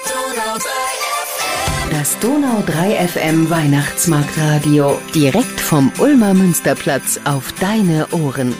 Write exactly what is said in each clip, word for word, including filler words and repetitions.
Das Donau drei F M Weihnachtsmarktradio. Direkt vom Ulmer Münsterplatz auf deine Ohren.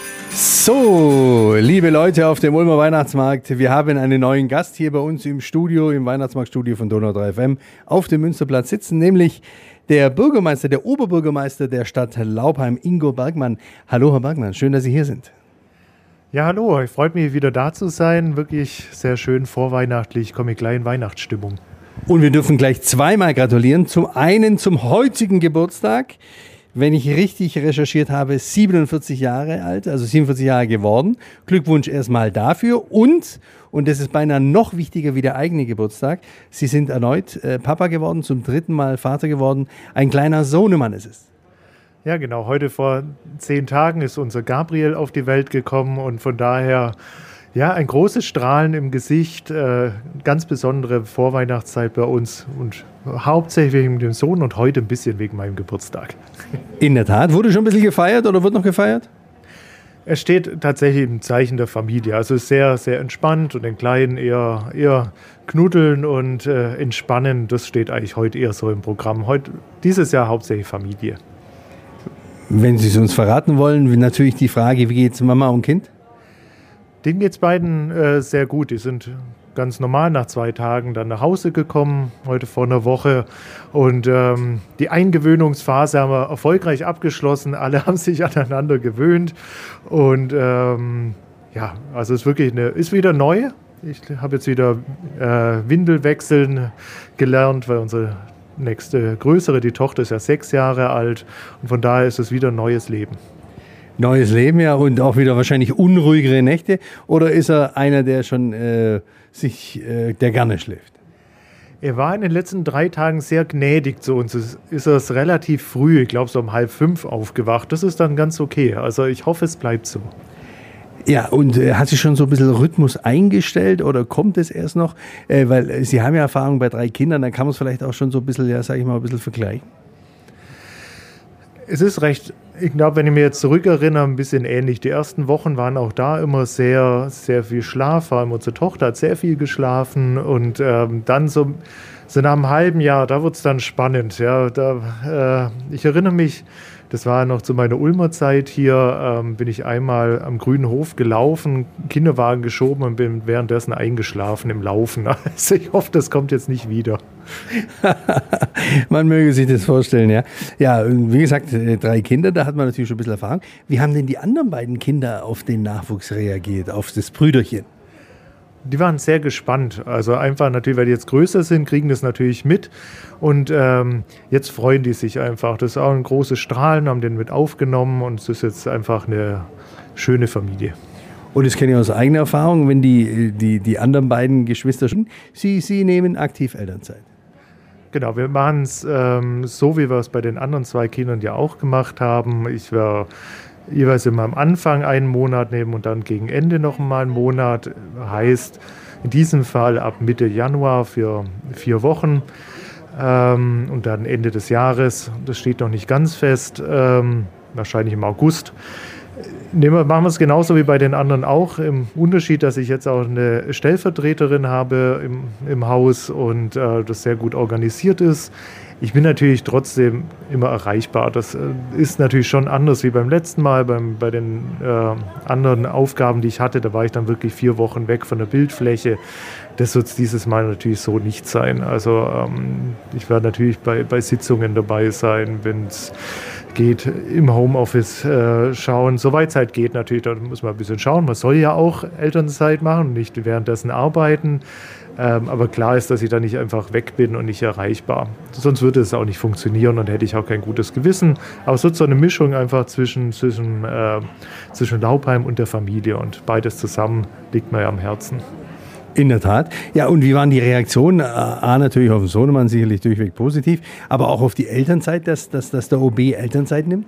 So, liebe Leute auf dem Ulmer Weihnachtsmarkt, wir haben einen neuen Gast hier bei uns im Studio, im Weihnachtsmarktstudio von Donau drei F M auf dem Münsterplatz sitzen, nämlich der Bürgermeister, der Oberbürgermeister der Stadt Laupheim, Ingo Bergmann. Hallo, Herr Bergmann, schön, dass Sie hier sind. Ja, hallo, ich freue mich, wieder da zu sein. Wirklich sehr schön vorweihnachtlich, komme ich gleich in Weihnachtsstimmung. Und wir dürfen gleich zweimal gratulieren. Zum einen zum heutigen Geburtstag, wenn ich richtig recherchiert habe, siebenundvierzig Jahre alt, also siebenundvierzig Jahre geworden. Glückwunsch erstmal dafür. Und, und das ist beinahe noch wichtiger wie der eigene Geburtstag, Sie sind erneut äh, Papa geworden, zum dritten Mal Vater geworden. Ein kleiner Sohnemann ist es. Ja, genau. Heute vor zehn Tagen ist unser Gabriel auf die Welt gekommen und von daher, ja, ein großes Strahlen im Gesicht, äh, ganz besondere Vorweihnachtszeit bei uns und hauptsächlich wegen dem Sohn und heute ein bisschen wegen meinem Geburtstag. In der Tat. Wurde schon ein bisschen gefeiert oder wird noch gefeiert? Es steht tatsächlich im Zeichen der Familie. Also ist sehr, sehr entspannt und den Kleinen eher, eher knuddeln und äh, entspannen. Das steht eigentlich heute eher so im Programm. Heute, dieses Jahr hauptsächlich Familie. Wenn Sie es uns verraten wollen, natürlich die Frage, wie geht es Mama und Kind? Denen geht es beiden äh, sehr gut. Die sind ganz normal nach zwei Tagen dann nach Hause gekommen, heute vor einer Woche. Und ähm, die Eingewöhnungsphase haben wir erfolgreich abgeschlossen. Alle haben sich aneinander gewöhnt. Und ähm, ja, also es ist wirklich eine, ist wieder neu. Ich habe jetzt wieder äh, Windel wechseln gelernt, weil unsere nächste größere, die Tochter ist ja sechs Jahre alt. Und von daher ist es wieder ein neues Leben. Neues Leben, ja, und auch wieder wahrscheinlich unruhigere Nächte. Oder ist er einer, der schon äh, sich, äh, der gerne schläft? Er war in den letzten drei Tagen sehr gnädig zu uns. Es ist er relativ früh, ich glaube so um halb fünf aufgewacht. Das ist dann ganz okay. Also ich hoffe, es bleibt so. Ja, und äh, hat sich schon so ein bisschen Rhythmus eingestellt oder kommt es erst noch? Äh, weil äh, Sie haben ja Erfahrung bei drei Kindern, dann kann man es vielleicht auch schon so ein bisschen, ja, sag ich mal, ein bisschen vergleichen. Es ist recht, ich glaube, wenn ich mir jetzt zurückerinnere, ein bisschen ähnlich. Die ersten Wochen waren auch da immer sehr, sehr viel Schlaf. Vor allem unsere Tochter hat sehr viel geschlafen und ähm, dann so, so nach einem halben Jahr, da wird es dann spannend. Ja, da, äh, ich erinnere mich, das war noch zu meiner Ulmer Zeit hier, ähm, bin ich einmal am Grünen Hof gelaufen, Kinderwagen geschoben und bin währenddessen eingeschlafen im Laufen. Also ich hoffe, das kommt jetzt nicht wieder. Man möge sich das vorstellen, ja. Ja, wie gesagt, drei Kinder, da hat man natürlich schon ein bisschen Erfahrung. Wie haben denn die anderen beiden Kinder auf den Nachwuchs reagiert, auf das Brüderchen? Die waren sehr gespannt. Also einfach natürlich, weil die jetzt größer sind, kriegen das natürlich mit. Und ähm, jetzt freuen die sich einfach. Das ist auch ein großes Strahlen, haben den mit aufgenommen und es ist jetzt einfach eine schöne Familie. Und das kenne ich aus eigener Erfahrung, wenn die, die, die anderen beiden Geschwister schon, sie, sie nehmen aktiv Elternzeit. Genau, wir machen es ähm, so, wie wir es bei den anderen zwei Kindern ja auch gemacht haben. Ich war jeweils immer am Anfang einen Monat nehmen und dann gegen Ende noch mal einen Monat. Heißt in diesem Fall ab Mitte Januar für vier Wochen ähm, und dann Ende des Jahres. Das steht noch nicht ganz fest, ähm, wahrscheinlich im August. Nehmen wir, machen wir es genauso wie bei den anderen auch. Im Unterschied, dass ich jetzt auch eine Stellvertreterin habe im, im Haus und äh, das sehr gut organisiert ist. Ich bin natürlich trotzdem immer erreichbar. Das äh, ist natürlich schon anders wie beim letzten Mal. Beim, bei den äh, anderen Aufgaben, die ich hatte, da war ich dann wirklich vier Wochen weg von der Bildfläche. Das wird es dieses Mal natürlich so nicht sein. Also ähm, ich werde natürlich bei, bei Sitzungen dabei sein, wenn es geht, im Homeoffice äh, schauen. Soweit es halt geht natürlich, da muss man ein bisschen schauen. Man soll ja auch Elternzeit machen, nicht währenddessen arbeiten. Ähm, aber klar ist, dass ich da nicht einfach weg bin und nicht erreichbar. Sonst würde es auch nicht funktionieren und hätte ich auch kein gutes Gewissen. Aber es wird so eine Mischung einfach zwischen, zwischen, äh, zwischen Laupheim und der Familie und beides zusammen liegt mir ja am Herzen. In der Tat. Ja, und wie waren die Reaktionen? A, natürlich auf den Sohnemann sicherlich durchweg positiv, aber auch auf die Elternzeit, dass, dass, dass der O B Elternzeit nimmt?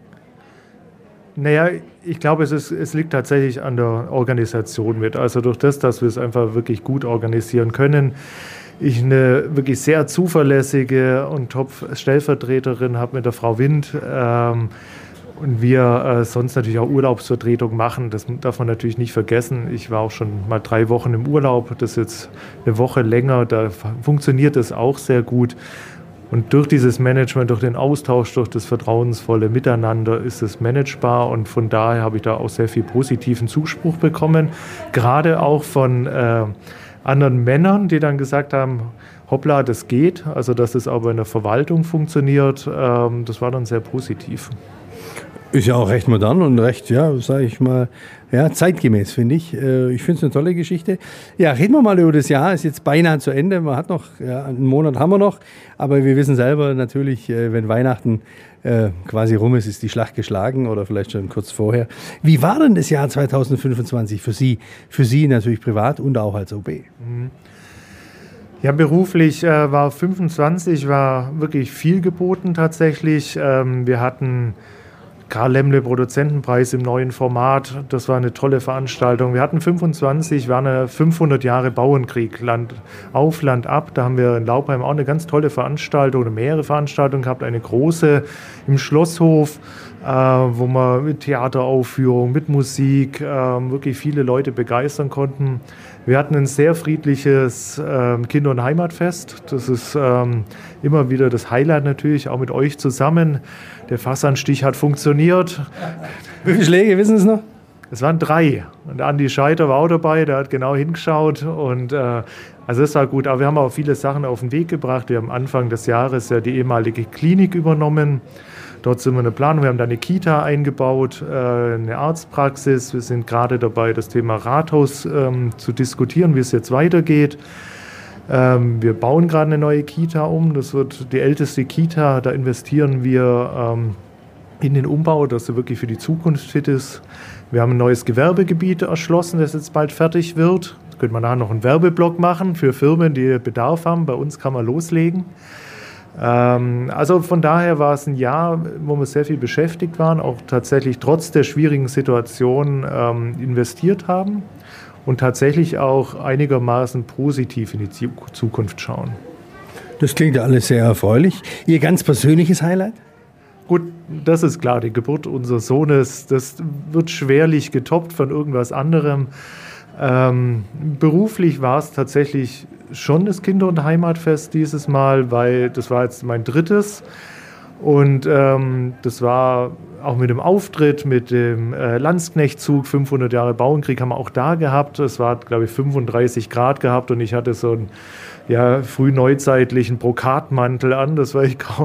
Naja, ich glaube, es, ist, es liegt tatsächlich an der Organisation mit. Also durch das, dass wir es einfach wirklich gut organisieren können. Ich eine wirklich sehr zuverlässige und top Stellvertreterin habe mit der Frau Wind. Ähm, Und wir äh, sonst natürlich auch Urlaubsvertretung machen, das darf man natürlich nicht vergessen. Ich war auch schon mal drei Wochen im Urlaub, das ist jetzt eine Woche länger, da funktioniert das auch sehr gut. Und durch dieses Management, durch den Austausch, durch das vertrauensvolle Miteinander ist es managebar und von daher habe ich da auch sehr viel positiven Zuspruch bekommen. Gerade auch von äh, anderen Männern, die dann gesagt haben, hoppla, das geht, also dass es aber in der Verwaltung funktioniert, ähm, das war dann sehr positiv. Ist ja auch recht modern und recht, ja, sage ich mal, ja, zeitgemäß, finde ich. Ich finde es eine tolle Geschichte. Ja, reden wir mal über das Jahr. Ist jetzt beinahe zu Ende. Man hat noch, ja, einen Monat haben wir noch. Aber wir wissen selber natürlich, wenn Weihnachten äh, quasi rum ist, ist die Schlacht geschlagen oder vielleicht schon kurz vorher. Wie war denn das Jahr zwanzig fünfundzwanzig für Sie? Für Sie natürlich privat und auch als O B? Mhm. Ja, beruflich äh, war fünfundzwanzig, war wirklich viel geboten tatsächlich. Ähm, wir hatten Karl Lemmle Produzentenpreis im neuen Format, das war eine tolle Veranstaltung. Wir hatten fünfundzwanzig, war eine fünfhundert Jahre Bauernkrieg, Land auf, Land ab. Da haben wir in Laupheim auch eine ganz tolle Veranstaltung oder mehrere Veranstaltungen gehabt. Eine große im Schlosshof, äh, wo wir mit Theateraufführung, mit Musik äh, wirklich viele Leute begeistern konnten. Wir hatten ein sehr friedliches äh, Kinder- und Heimatfest. Das ist ähm, immer wieder das Highlight natürlich, auch mit euch zusammen. Der Fassanstich hat funktioniert. Wie viele Schläge, wissen Sie es noch? Es waren drei. Und Andi Scheiter war auch dabei, der hat genau hingeschaut. Und, äh, also das war gut. Aber wir haben auch viele Sachen auf den Weg gebracht. Wir haben Anfang des Jahres ja die ehemalige Klinik übernommen. Dort sind wir in der Planung. Wir haben da eine Kita eingebaut, äh, eine Arztpraxis. Wir sind gerade dabei, das Thema Rathaus ähm, zu diskutieren, wie es jetzt weitergeht. Ähm, wir bauen gerade eine neue Kita um. Das wird die älteste Kita. Da investieren wir ähm, in den Umbau, dass sie wirklich für die Zukunft fit ist. Wir haben ein neues Gewerbegebiet erschlossen, das jetzt bald fertig wird. Da könnte man nachher noch einen Werbeblock machen für Firmen, die Bedarf haben. Bei uns kann man loslegen. Ähm, also von daher war es ein Jahr, wo wir sehr viel beschäftigt waren, auch tatsächlich trotz der schwierigen Situation ähm, investiert haben. Und tatsächlich auch einigermaßen positiv in die Zukunft schauen. Das klingt ja alles sehr erfreulich. Ihr ganz persönliches Highlight? Gut, das ist klar, die Geburt unseres Sohnes, das wird schwerlich getoppt von irgendwas anderem. Ähm, beruflich war es tatsächlich schon das Kinder- und Heimatfest dieses Mal, weil das war jetzt mein drittes. Und ähm, das war auch mit dem Auftritt, mit dem äh, Landsknechtzug, fünfhundert Jahre Bauernkrieg haben wir auch da gehabt. Es war, glaube ich, fünfunddreißig Grad gehabt und ich hatte so einen ja, frühneuzeitlichen Brokatmantel an. Das war ich kaum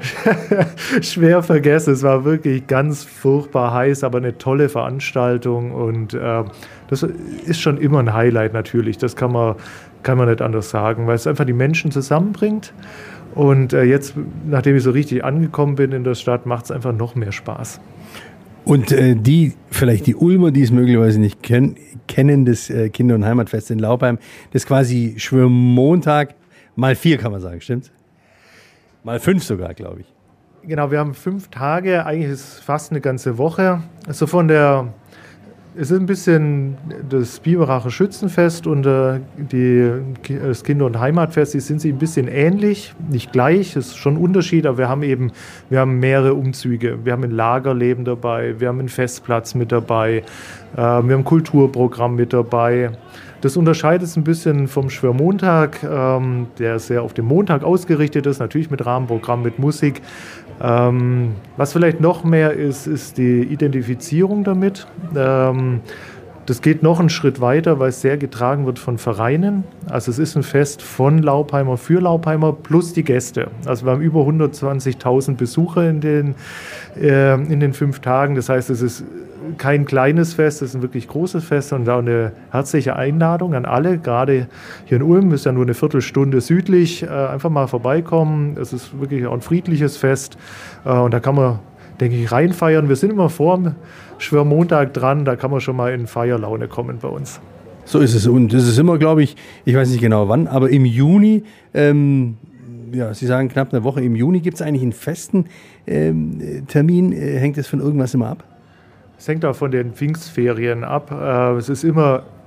schwer vergessen. Es war wirklich ganz furchtbar heiß, aber eine tolle Veranstaltung. Und äh, das ist schon immer ein Highlight natürlich. Das kann man, kann man nicht anders sagen, weil es einfach die Menschen zusammenbringt. Und äh, jetzt, nachdem ich so richtig angekommen bin in der Stadt, macht es einfach noch mehr Spaß. Und äh, die, vielleicht die Ulmer, die es möglicherweise nicht kennen, kennen das äh, Kinder- und Heimatfest in Laupheim, das ist quasi Schwörmontag mal vier, kann man sagen, stimmt's? Mal fünf sogar, glaube ich. Genau, wir haben fünf Tage, eigentlich ist es fast eine ganze Woche. Also von der... Es ist ein bisschen das Biberacher Schützenfest und äh, die, das Kinder- und Heimatfest, die sind sich ein bisschen ähnlich, nicht gleich, es ist schon ein Unterschied, aber wir haben eben wir haben mehrere Umzüge. Wir haben ein Lagerleben dabei, wir haben einen Festplatz mit dabei, äh, wir haben ein Kulturprogramm mit dabei. Das unterscheidet es ein bisschen vom Schwörmontag, ähm, der sehr auf den Montag ausgerichtet ist, natürlich mit Rahmenprogramm, mit Musik. Ähm, was vielleicht noch mehr ist, ist die Identifizierung damit. Ähm, das geht noch einen Schritt weiter, weil es sehr getragen wird von Vereinen. Also es ist ein Fest von Laupheimer für Laupheimer plus die Gäste. Also wir haben über hundertzwanzigtausend Besucher in den, äh, in den fünf Tagen. Das heißt, es ist kein kleines Fest, es ist ein wirklich großes Fest und auch eine herzliche Einladung an alle, gerade hier in Ulm, ist ja nur eine Viertelstunde südlich, äh, einfach mal vorbeikommen. Es ist wirklich auch ein friedliches Fest äh, und da kann man, denke ich, reinfeiern. Wir sind immer vor dem Schwörmontag dran, da kann man schon mal in Feierlaune kommen bei uns. So ist es und das ist immer, glaube ich, ich weiß nicht genau wann, aber im Juni, ähm, ja, Sie sagen knapp eine Woche, im Juni gibt es eigentlich einen festen ähm, Termin, äh, hängt das von irgendwas immer ab? Es hängt auch von den Pfingstferien ab. Es ist immer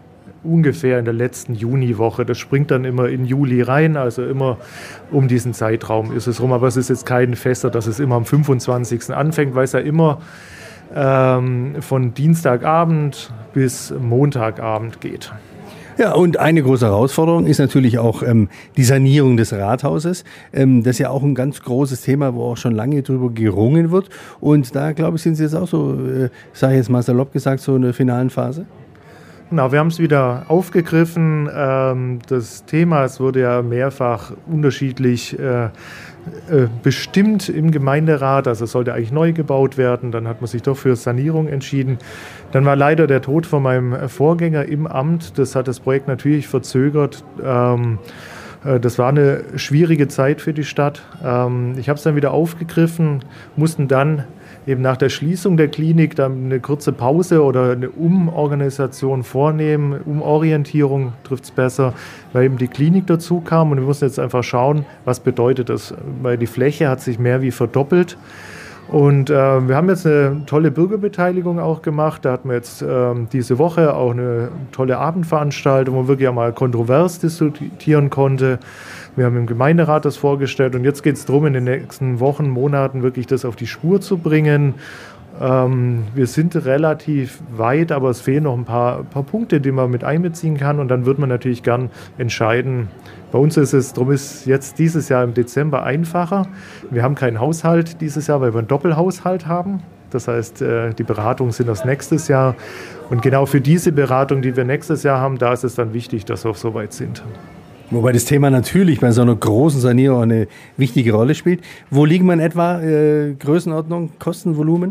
ungefähr in der letzten Juniwoche. Das springt dann immer in Juli rein, also immer um diesen Zeitraum ist es rum. Aber es ist jetzt kein Fester, dass es immer am fünfundzwanzigsten anfängt, weil es ja immer ähm, von Dienstagabend bis Montagabend geht. Ja, und eine große Herausforderung ist natürlich auch ähm, die Sanierung des Rathauses. Ähm, das ist ja auch ein ganz großes Thema, wo auch schon lange drüber gerungen wird. Und da, glaube ich, sind Sie jetzt auch so, äh, sage ich jetzt mal salopp gesagt, so in der finalen Phase? Genau, wir haben es wieder aufgegriffen. Ähm, das Thema, es wurde ja mehrfach unterschiedlich äh, äh, bestimmt im Gemeinderat. Also es sollte eigentlich neu gebaut werden. Dann hat man sich doch für Sanierung entschieden. Dann war leider der Tod von meinem Vorgänger im Amt. Das hat das Projekt natürlich verzögert. Ähm, äh, das war eine schwierige Zeit für die Stadt. Ähm, ich habe es dann wieder aufgegriffen, mussten dann eben nach der Schließung der Klinik dann eine kurze Pause oder eine Umorganisation vornehmen. Umorientierung trifft es besser, weil eben die Klinik dazu kam und wir mussten jetzt einfach schauen, was bedeutet das, weil die Fläche hat sich mehr wie verdoppelt. Und äh, wir haben jetzt eine tolle Bürgerbeteiligung auch gemacht. Da hatten wir jetzt äh, diese Woche auch eine tolle Abendveranstaltung, wo man wirklich einmal kontrovers diskutieren konnte. Wir haben im Gemeinderat das vorgestellt und jetzt geht es darum, in den nächsten Wochen, Monaten wirklich das auf die Spur zu bringen. Ähm, wir sind relativ weit, aber es fehlen noch ein paar, paar Punkte, die man mit einbeziehen kann und dann wird man natürlich gern entscheiden. Bei uns ist es, darum ist jetzt dieses Jahr im Dezember einfacher. Wir haben keinen Haushalt dieses Jahr, weil wir einen Doppelhaushalt haben. Das heißt, die Beratungen sind das nächstes Jahr. Und genau für diese Beratung, die wir nächstes Jahr haben, da ist es dann wichtig, dass wir auch so weit sind. Wobei das Thema natürlich bei so einer großen Sanierung eine wichtige Rolle spielt. Wo liegen wir in etwa äh, Größenordnung, Kostenvolumen?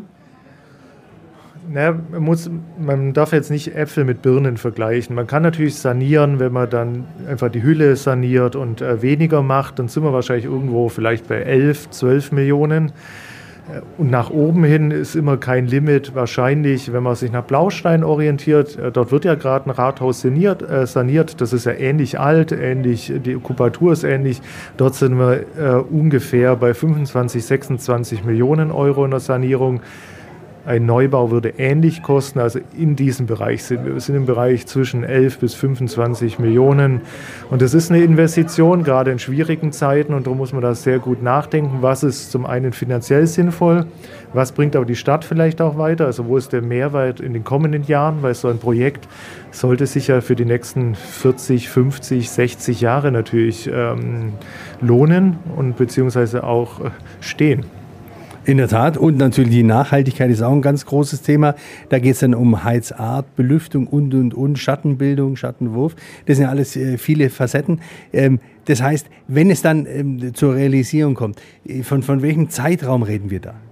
Naja, man, muss, man darf jetzt nicht Äpfel mit Birnen vergleichen. Man kann natürlich sanieren, wenn man dann einfach die Hülle saniert und äh, weniger macht, dann sind wir wahrscheinlich irgendwo vielleicht bei elf, zwölf Millionen. Und nach oben hin ist immer kein Limit. Wahrscheinlich, wenn man sich nach Blaustein orientiert, äh, dort wird ja gerade ein Rathaus saniert, äh, saniert. Das ist ja ähnlich alt, ähnlich, die Kubatur ist ähnlich. Dort sind wir äh, ungefähr bei fünfundzwanzig, sechsundzwanzig Millionen Euro in der Sanierung. Ein Neubau würde ähnlich kosten, also in diesem Bereich sind wir. Wir sind im Bereich zwischen elf bis fünfundzwanzig Millionen. Und das ist eine Investition, gerade in schwierigen Zeiten. Und darum muss man da sehr gut nachdenken, was ist zum einen finanziell sinnvoll, was bringt aber die Stadt vielleicht auch weiter, also wo ist der Mehrwert in den kommenden Jahren, weil so ein Projekt sollte sich ja für die nächsten vierzig, fünfzig, sechzig Jahre natürlich ähm, lohnen und beziehungsweise auch äh, stehen. In der Tat. Und natürlich die Nachhaltigkeit ist auch ein ganz großes Thema. Da geht es dann um Heizart, Belüftung und, und, und, Schattenbildung, Schattenwurf. Das sind ja alles äh, viele Facetten. Ähm, das heißt, wenn es dann ähm, zur Realisierung kommt, von, von welchem Zeitraum reden wir da?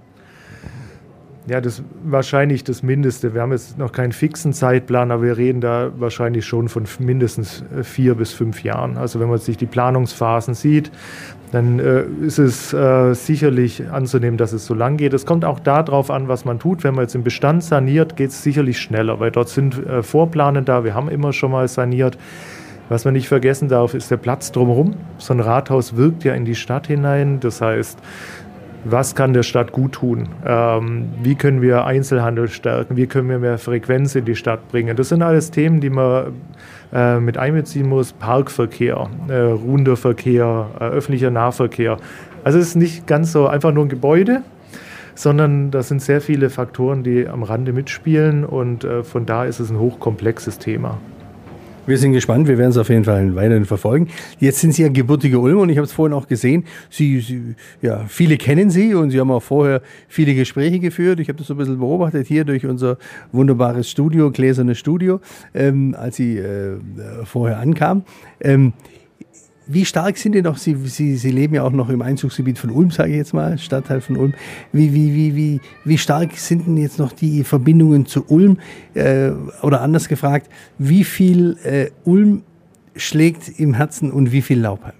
Ja, das ist wahrscheinlich das Mindeste. Wir haben jetzt noch keinen fixen Zeitplan, aber wir reden da wahrscheinlich schon von mindestens vier bis fünf Jahren. Also wenn man sich die Planungsphasen sieht, dann äh, ist es äh, sicherlich anzunehmen, dass es so lang geht. Es kommt auch darauf an, was man tut. Wenn man jetzt im Bestand saniert, geht es sicherlich schneller, weil dort sind äh, Vorplanen da. Wir haben immer schon mal saniert. Was man nicht vergessen darf, ist der Platz drumherum. So ein Rathaus wirkt ja in die Stadt hinein. Das heißt, was kann der Stadt gut tun? Ähm, wie können wir Einzelhandel stärken? Wie können wir mehr Frequenz in die Stadt bringen? Das sind alles Themen, die man äh, mit einbeziehen muss. Parkverkehr, äh, ruhender Verkehr, äh, öffentlicher Nahverkehr. Also es ist nicht ganz so einfach nur ein Gebäude, sondern das sind sehr viele Faktoren, die am Rande mitspielen und äh, von da ist es ein hochkomplexes Thema. Wir sind gespannt, wir werden es auf jeden Fall weiterhin verfolgen. Jetzt sind Sie ja gebürtige Ulmer und ich habe es vorhin auch gesehen, Sie, Sie, ja, viele kennen Sie und Sie haben auch vorher viele Gespräche geführt. Ich habe das so ein bisschen beobachtet hier durch unser wunderbares Studio, gläsernes Studio, ähm, als Sie äh, vorher ankamen. Ähm, Wie stark sind denn noch, Sie, Sie, Sie leben ja auch noch im Einzugsgebiet von Ulm, sage ich jetzt mal, Stadtteil von Ulm. Wie, wie, wie, wie, wie stark sind denn jetzt noch die Verbindungen zu Ulm? Äh, oder anders gefragt, wie viel äh, Ulm schlägt im Herzen und wie viel Laubheim?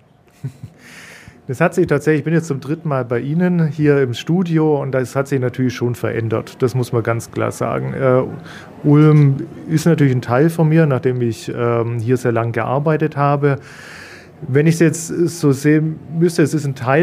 Das hat sich tatsächlich, ich bin jetzt zum dritten Mal bei Ihnen hier im Studio und das hat sich natürlich schon verändert. Das muss man ganz klar sagen. Äh, Ulm ist natürlich ein Teil von mir, nachdem ich ähm, hier sehr lange gearbeitet habe. Wenn ich es jetzt so sehen müsste, es ist ein Teil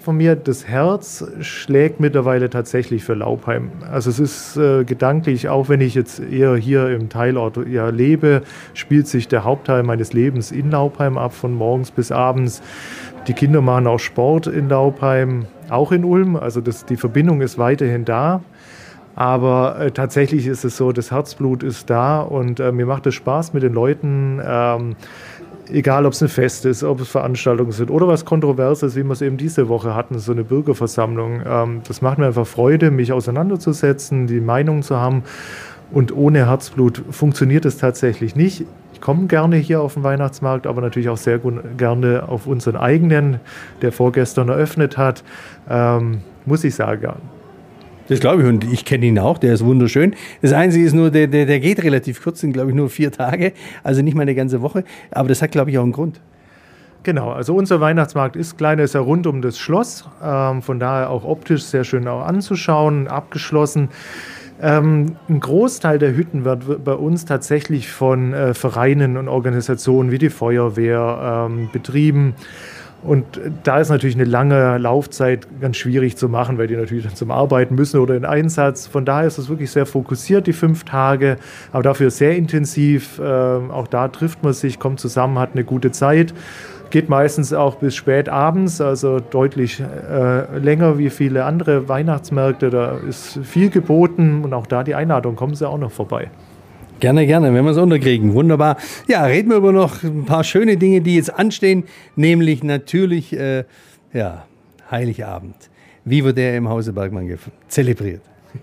von mir, das Herz schlägt mittlerweile tatsächlich für Laupheim. Also es ist äh, gedanklich, auch wenn ich jetzt eher hier im Teilort ja, lebe, spielt sich der Hauptteil meines Lebens in Laupheim ab, von morgens bis abends. Die Kinder machen auch Sport in Laupheim, auch in Ulm. Also das, die Verbindung ist weiterhin da. Aber äh, tatsächlich ist es so, das Herzblut ist da und äh, mir macht es Spaß mit den Leuten, ähm, egal ob es ein Fest ist, ob es Veranstaltungen sind oder was Kontroverses, wie wir es eben diese Woche hatten, so eine Bürgerversammlung. Ähm, das macht mir einfach Freude, mich auseinanderzusetzen, die Meinung zu haben. Und ohne Herzblut funktioniert es tatsächlich nicht. Ich komme gerne hier auf den Weihnachtsmarkt, aber natürlich auch sehr gerne auf unseren eigenen, der vorgestern eröffnet hat, ähm, muss ich sagen. Das glaube ich, und ich kenne ihn auch, der ist wunderschön. Das Einzige ist nur, der, der, der geht relativ kurz, sind glaube ich nur vier Tage, also nicht mal eine ganze Woche, aber das hat glaube ich auch einen Grund. Genau, also unser Weihnachtsmarkt ist klein, ist ja rund um das Schloss, ähm, von daher auch optisch sehr schön auch anzuschauen, abgeschlossen. Ähm, ein Großteil der Hütten wird bei uns tatsächlich von äh, Vereinen und Organisationen wie die Feuerwehr ähm, betrieben. Und da ist natürlich eine lange Laufzeit ganz schwierig zu machen, weil die natürlich dann zum Arbeiten müssen oder in Einsatz. Von daher ist es wirklich sehr fokussiert, die fünf Tage, aber dafür sehr intensiv. Ähm, auch da trifft man sich, kommt zusammen, hat eine gute Zeit. Geht meistens auch bis spät abends, also deutlich äh, länger wie viele andere Weihnachtsmärkte. Da ist viel geboten und auch da die Einladung, kommen Sie auch noch vorbei. Gerne, gerne, wenn wir es unterkriegen. Wunderbar. Ja, reden wir über noch ein paar schöne Dinge, die jetzt anstehen, nämlich natürlich äh, ja, Heiligabend. Wie wird der im Hause Bergmann zelebriert?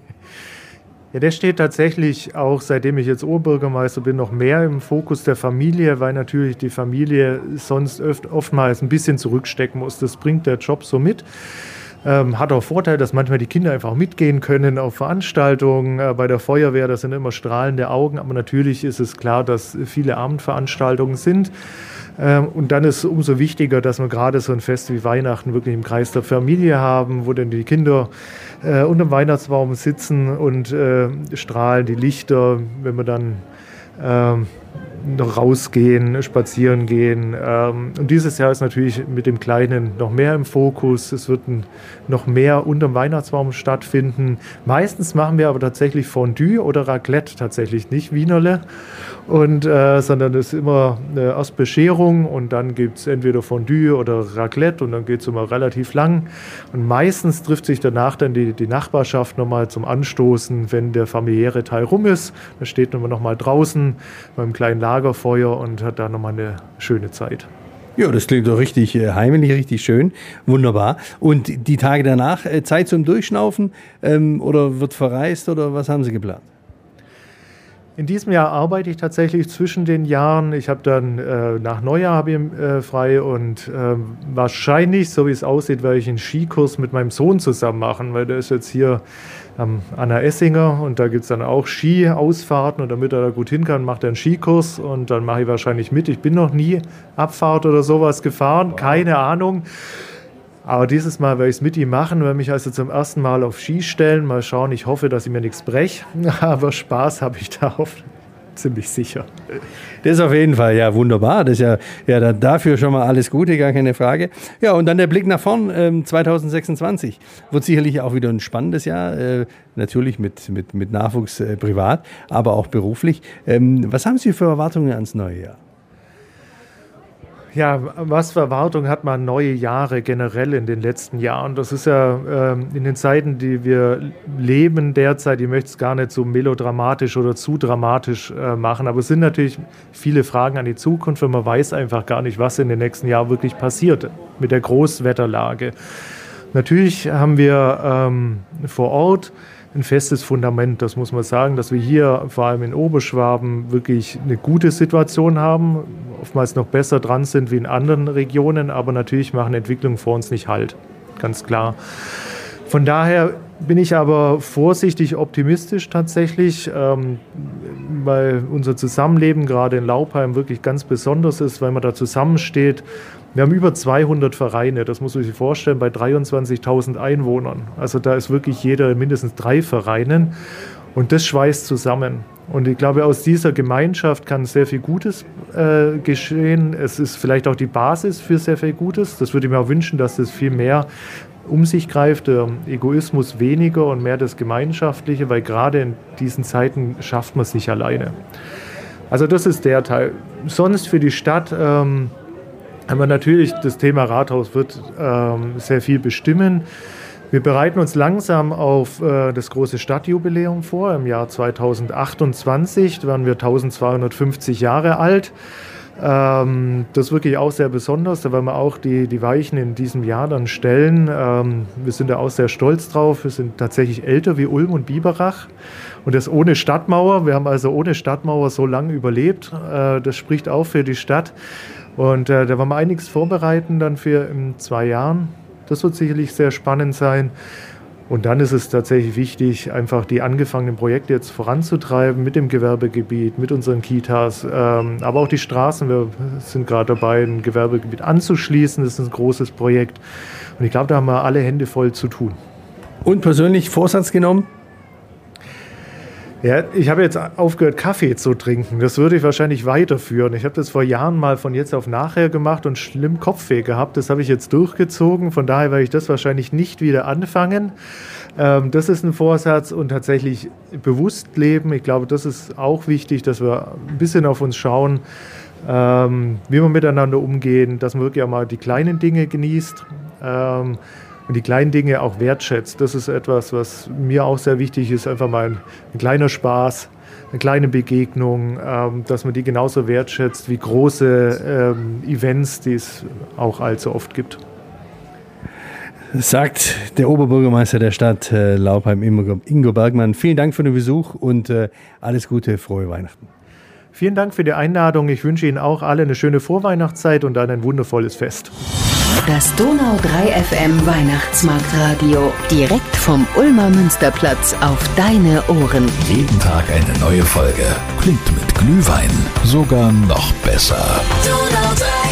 Ja, der steht tatsächlich auch, seitdem ich jetzt Oberbürgermeister bin, noch mehr im Fokus der Familie, weil natürlich die Familie sonst oft, oftmals ein bisschen zurückstecken muss. Das bringt der Job so mit. Ähm, hat auch Vorteil, dass manchmal die Kinder einfach mitgehen können auf Veranstaltungen. Äh, bei der Feuerwehr, das sind immer strahlende Augen, aber natürlich ist es klar, dass viele Abendveranstaltungen sind. Ähm, und dann ist es umso wichtiger, dass wir gerade so ein Fest wie Weihnachten wirklich im Kreis der Familie haben, wo dann die Kinder äh, unter dem Weihnachtsbaum sitzen und äh, strahlen, die Lichter, wenn wir dann ähm, noch rausgehen, spazieren gehen. Und dieses Jahr ist natürlich mit dem Kleinen noch mehr im Fokus. Es wird noch mehr unterm Weihnachtsbaum stattfinden. Meistens machen wir aber tatsächlich Fondue oder Raclette, tatsächlich nicht Wienerle. Und, äh, sondern es ist immer äh, erst Bescherung und dann gibt es entweder Fondue oder Raclette und dann geht es immer relativ lang. Und meistens trifft sich danach dann die, die Nachbarschaft nochmal zum Anstoßen, wenn der familiäre Teil rum ist. Da steht man nochmal draußen beim kleinen Lagerfeuer und hat da nochmal eine schöne Zeit. Ja, das klingt doch richtig äh, heimelig, richtig schön. Wunderbar. Und die Tage danach, äh, Zeit zum Durchschnaufen ähm, oder wird verreist oder was haben Sie geplant? In diesem Jahr arbeite ich tatsächlich zwischen den Jahren. Ich habe dann äh, nach Neujahr habe ich, äh, frei und äh, wahrscheinlich, so wie es aussieht, werde ich einen Skikurs mit meinem Sohn zusammen machen, weil der ist jetzt hier am Anna Essinger und da gibt es dann auch Ski-Ausfahrten und damit er da gut hin kann, macht er einen Skikurs und dann mache ich wahrscheinlich mit. Ich bin noch nie Abfahrt oder sowas gefahren, keine Ahnung. Aber dieses Mal werde ich es mit ihm machen, werde mich also zum ersten Mal auf Ski stellen. Mal schauen, ich hoffe, dass ich mir nichts breche. Aber Spaß habe ich darauf ziemlich sicher. Das ist auf jeden Fall, ja, wunderbar. Das ist ja, ja dafür schon mal alles Gute, gar keine Frage. Ja, und dann der Blick nach vorn, ähm, zwanzig sechsundzwanzig. Wird sicherlich auch wieder ein spannendes Jahr. Äh, natürlich mit, mit, mit Nachwuchs äh, privat, aber auch beruflich. Ähm, was haben Sie für Erwartungen ans neue Jahr? Ja, was für Erwartungen hat man neue Jahre generell in den letzten Jahren? Das ist ja ähm, in den Zeiten, die wir leben derzeit, ich möchte es gar nicht so melodramatisch oder zu dramatisch äh, machen, aber es sind natürlich viele Fragen an die Zukunft, weil man weiß einfach gar nicht, was in den nächsten Jahren wirklich passiert mit der Großwetterlage. Natürlich haben wir ähm, vor Ort ein festes Fundament, das muss man sagen, dass wir hier vor allem in Oberschwaben wirklich eine gute Situation haben, oftmals noch besser dran sind wie in anderen Regionen, aber natürlich machen Entwicklungen vor uns nicht Halt, ganz klar. Von daher bin ich aber vorsichtig optimistisch tatsächlich, ähm, weil unser Zusammenleben gerade in Laupheim wirklich ganz besonders ist, weil man da zusammensteht. Wir haben über zweihundert Vereine, das muss man sich vorstellen, bei dreiundzwanzigtausend Einwohnern. Also da ist wirklich jeder in mindestens drei Vereinen und das schweißt zusammen. Und ich glaube, aus dieser Gemeinschaft kann sehr viel Gutes äh, geschehen. Es ist vielleicht auch die Basis für sehr viel Gutes. Das würde ich mir auch wünschen, dass es viel mehr um sich greift, der Egoismus weniger und mehr das Gemeinschaftliche, weil gerade in diesen Zeiten schafft man es nicht alleine. Also das ist der Teil. Sonst für die Stadt ähm, haben wir natürlich, das Thema Rathaus wird ähm, sehr viel bestimmen. Wir bereiten uns langsam auf äh, das große Stadtjubiläum vor. Im Jahr zweitausendachtundzwanzig werden wir eintausendzweihundertfünfzig Jahre alt. Ähm, das ist wirklich auch sehr besonders. Da werden wir auch die, die Weichen in diesem Jahr dann stellen. Ähm, wir sind da auch sehr stolz drauf. Wir sind tatsächlich älter wie Ulm und Biberach. Und das ohne Stadtmauer. Wir haben also ohne Stadtmauer so lange überlebt. Äh, das spricht auch für die Stadt. Und äh, da werden wir einiges vorbereiten dann für in zwei Jahren. Das wird sicherlich sehr spannend sein. Und dann ist es tatsächlich wichtig, einfach die angefangenen Projekte jetzt voranzutreiben mit dem Gewerbegebiet, mit unseren Kitas, ähm, aber auch die Straßen. Wir sind gerade dabei, ein Gewerbegebiet anzuschließen. Das ist ein großes Projekt. Und ich glaube, da haben wir alle Hände voll zu tun. Und persönlich Vorsatz genommen? Ja, ich habe jetzt aufgehört, Kaffee zu trinken. Das würde ich wahrscheinlich weiterführen. Ich habe das vor Jahren mal von jetzt auf nachher gemacht und schlimm Kopfweh gehabt. Das habe ich jetzt durchgezogen. Von daher werde ich das wahrscheinlich nicht wieder anfangen. Ähm, das ist ein Vorsatz und tatsächlich bewusst leben. Ich glaube, das ist auch wichtig, dass wir ein bisschen auf uns schauen, ähm, wie wir miteinander umgehen, dass man wirklich auch mal die kleinen Dinge genießt. Ähm, Und die kleinen Dinge auch wertschätzt. Das ist etwas, was mir auch sehr wichtig ist. Einfach mal ein, ein kleiner Spaß, eine kleine Begegnung, ähm, dass man die genauso wertschätzt wie große ähm, Events, die es auch allzu oft gibt. Sagt der Oberbürgermeister der Stadt äh, Laupheim, Ingo Bergmann. Vielen Dank für den Besuch und äh, alles Gute, frohe Weihnachten. Vielen Dank für die Einladung. Ich wünsche Ihnen auch alle eine schöne Vorweihnachtszeit und dann ein wundervolles Fest. Das Donau drei F M Weihnachtsmarktradio. Direkt vom Ulmer Münsterplatz auf deine Ohren. Jeden Tag eine neue Folge. Klingt mit Glühwein sogar noch besser. Donau drei